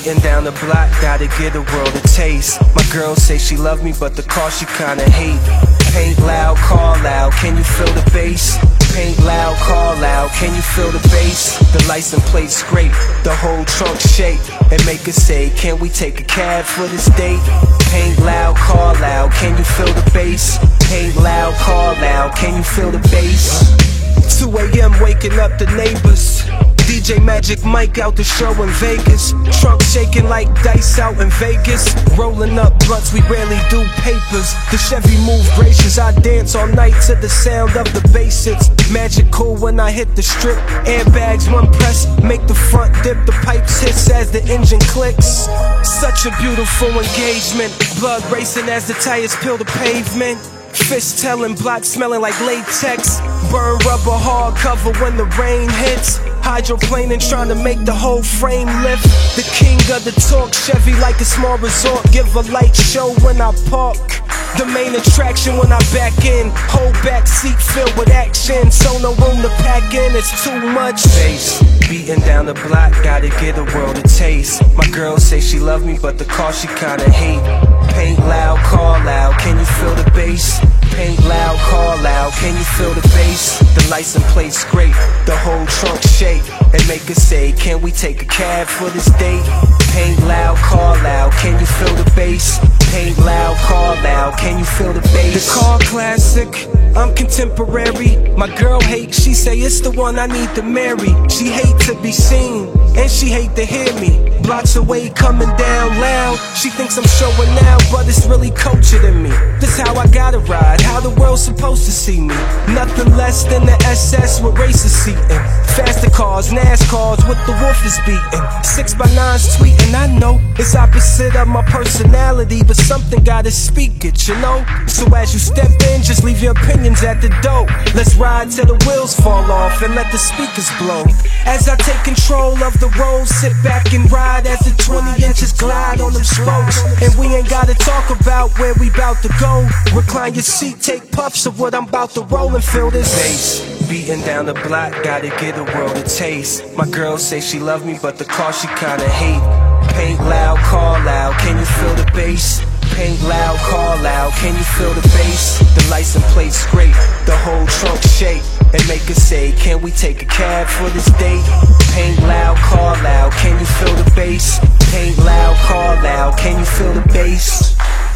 Beating down the block, gotta get a world a taste. My girl say she love me, but the car she kinda hate. Paint loud, call loud, can you feel the bass? Paint loud, call loud, can you feel the bass? The license plate scrape, the whole trunk shake, and make her say, can we take a cab for this date? Paint loud, call loud, can you feel the bass? Paint loud, call loud, can you feel the bass? 2 a.m. waking up the neighbors. DJ Magic Mike out the show in Vegas. Trunk shaking like dice out in Vegas. Rolling up blunts, we rarely do papers. The Chevy move gracious, I dance all night to the sound of the bass. It's magical when I hit the strip. Airbags, one press, make the front dip. The pipes hiss as the engine clicks. Such a beautiful engagement. Blood racing as the tires peel the pavement. Fist telling, block smelling like latex. Burn rubber hard cover when the rain hits. Hydroplaning trying to make the whole frame lift. The king of the talk, Chevy like a small resort. Give a light show when I park. The main attraction when I back in. Whole back seat filled with action. So no room to pack in, it's too much bass. Beating down the block, gotta get a world a taste. My girl say she love me, but the car she kinda hate. Paint loud, call loud, can you feel the bass? Paint loud, call loud, can you feel the bass? The license plate scrape, the whole trunk shake, and make her say, can we take a cab for this date? Paint loud, call loud, can you feel the bass? Paint loud, call loud, can you feel the bass? The car classic, I'm contemporary. My girl hate, she say it's the one I need to marry. She hate to be seen, and she hate to hear me. Blocks away coming down loud. She thinks I'm showing out, but it's really culture than me. This how I gotta ride, how the world's supposed to see me. Nothing less than the SS with racers seating. Faster cars, NASCARs with the woofers beating. 6x9s tweeting, I know it's opposite of my personality, but something gotta speak it, you know? So as you step in, just leave your opinions at the door. Let's ride till the wheels fall off and let the speakers blow. As I take control of the road, sit back and ride as the 20 inches glide on them spokes. And we ain't gotta talk about where we bout to go. Recline your seat, take puffs of what I'm about to roll and feel this bass. Beating down the block, gotta get a world a taste. My girl say she love me, but the car she kinda hate. Paint loud, call loud, can you feel the bass? Paint loud, call loud, can you feel the bass? The license plate scrape, the whole trunk shake, and make her say, can we take a cab for this date? Paint loud, call loud, can you feel the bass? Paint loud, call loud, can you feel the bass?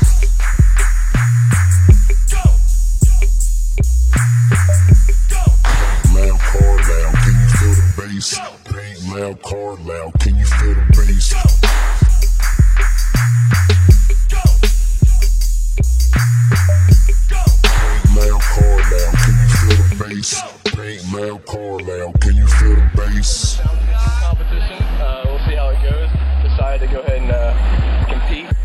Paint loud, car loud, can you feel the bass? Paint loud, car loud, can you feel the bass? Paint loud, car loud, can you feel the bass? Competition, we'll see how it goes. Decided to go ahead and compete.